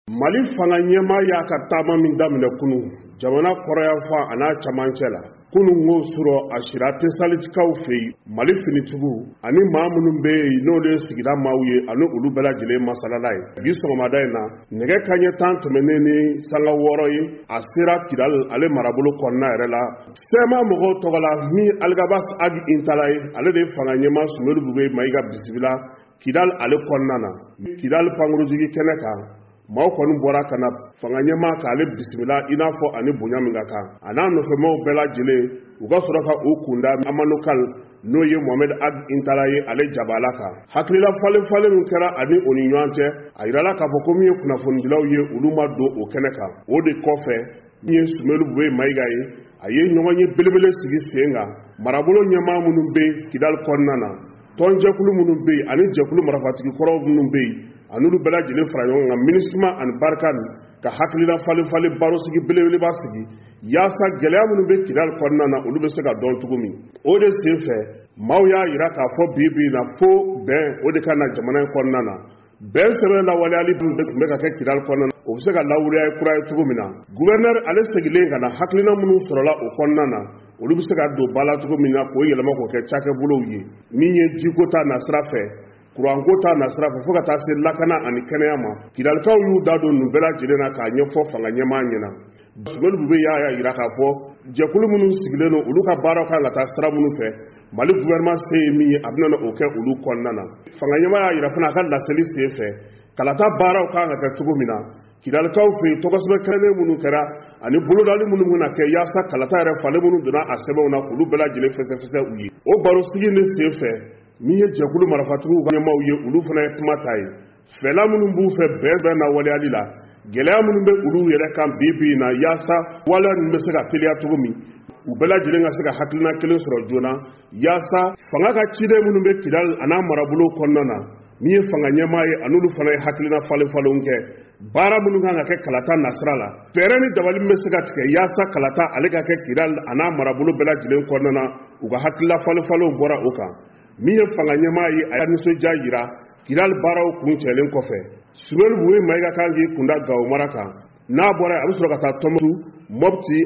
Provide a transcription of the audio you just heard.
Mali fanga ɲɛma y'a ka taama min daminɛ kunu jamana kɔrɔyanfa a n'a camancɛ la kunu ŋo sɔrɔ a sira tɛ salitikaw fɛ yen Mali finitigiw ani maa minnu bɛ yen n'olu ye sigida maaw ye ani olu bɛɛ lajɛlen masalala ye bi sɔgɔmada in na nɛgɛ kanɲɛ 10 tɛmɛnen ni sanga 6 ye a sera Kidal ale marabolo kɔnɔna yɛrɛ la sɛma mɔgɔw tɔgɔ la min Algabas Agi Intala ye ale de fanga ɲɛma Sumelu Bube Mayiga bisimila Kidal ale kɔnɔna na Kidal pankurujigi kɛnɛ kan maaw kɔni bɔra kana fanga ɲɛma k'ale bisimila i n'a fɔ ani bonya min ka kan a n'a nɔfɛmaw bɛɛ lajɛlen u ka sɔrɔ ka u kunda Amanukal n'o ye Mohamed Agi Intala ye ale jabala kan hakilila falen min kɛra ani o ni ɲɔgɔn cɛ a yirala k'a fɔ ko min ye kunnafonidilaw ye olu ma don o kɛnɛ kan o de kɔfɛ min ye Sumelu Bube Mayiga ye a ye ɲɔgɔn ye belebele sigi sen kan marabolo ɲɛmaa minnu bɛ Kidal kɔnɔna na tɔnjɛkulu minnu bɛ yen ani jɛkulu marafatigi kɔrɔw minnu bɛ yen an'olu bɛɛ lajɛlen fara ɲɔgɔn kan MINUSMA ani Barkan ka hakilila falen baro sigi belebeleba sigi yaasa gɛlɛya minnu bɛ Kidal kɔnɔna na olu bɛ se ka dɔn cogo min o de senfɛ maaw y'a yira k'a fɔ bi na fo bɛn o de ka na jamana in kɔnɔna na bɛn sɛbɛn lawaleyali tun bɛ ka kɛ Kidal kɔnɔna na o bɛ se ka lawuliya kura ye cogo min na gouverneur ale segilen ka na hakilina minnu sɔrɔla o kɔnɔna na olu bɛ se ka don ba la cogo min na k'o yɛlɛma k'o kɛ cakɛbolow ye min ye jiko ta nasira fɛ kuranko ta nasira fɛ fo ka taa se lakana ani kɛnɛya ma Kidalikaw y'u da don nin bɛɛ lajɛlen na k'a ɲɛfɔ fanga ɲɛmaa ɲɛna Sumelu Bube y'a yira k'a fɔ jɛkulu minnu sigilen don olu ka baaraw kan ka taa sira minnu fɛ Mali gouvernement se ye min ye a bɛna o kɛ olu kɔnɔna na fanga ɲɛmaa y'a yira fana a ka laseli sen fɛ kalata baaraw kan ka kɛ cogo min na Kidalikaw fɛ yen tɔgɔsɛbɛ kɛrɛnnen minnu kɛra ani bolodali minnu bɛna kɛ yaasa kalata yɛrɛ falen minnu donna a sɛbɛnw na k'olu bɛɛ lajɛlen fɛsɛfɛsɛ u ye o baro sigi ni sen fɛ min ye jɛkulu marafatigiw ka ɲɛmaaw ye olu fana ye kuma ta ye fɛla minnu b'u fɛ bɛn na waleyali la gɛlɛya minnu bɛ olu yɛrɛ kan bi na yaasa waleya ninnu bɛ se ka teliya cogo min u bɛɛ lajɛlen ka se ka hakilina kelen sɔrɔ joona yaasa fanga ka ciden minnu bɛ Kidal a n'a marabolo kɔnɔna na min ye fanga ɲɛmaa ye an'olu fana ye hakilina falenw kɛ baara minnu kan ka kɛ kalata nasira la fɛɛrɛ ni dabali min bɛ se ka tigɛ yaasa kalata ale ka kɛ Kidal a n'a marabolo bɛɛ lajɛlen kɔnɔna na u ka hakilina falenw bɔra o kan min ye fanga ɲɛmaa ye a y'a nisɔndiya yira Kidal baaraw kun cɛlen kɔfɛ Sumelu Bube Mayiga kan k'i kunda Gawo mara kan n'a bɔra a bɛ sɔrɔ ka taa Tɔnbukutu Mopti